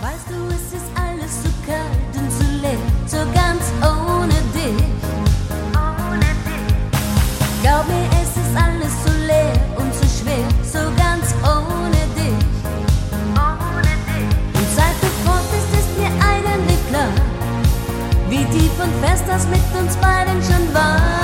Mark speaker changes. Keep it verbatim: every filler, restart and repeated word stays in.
Speaker 1: Weißt du, es ist alles so kalt und so leer, so ganz ohne dich. Ohne dich. Glaub mir, es ist alles so leer und so schwer, so ganz ohne dich. Ohne dich. Und seit du fort bist, ist mir eigentlich klar, wie tief und fest das mit uns beiden schon war.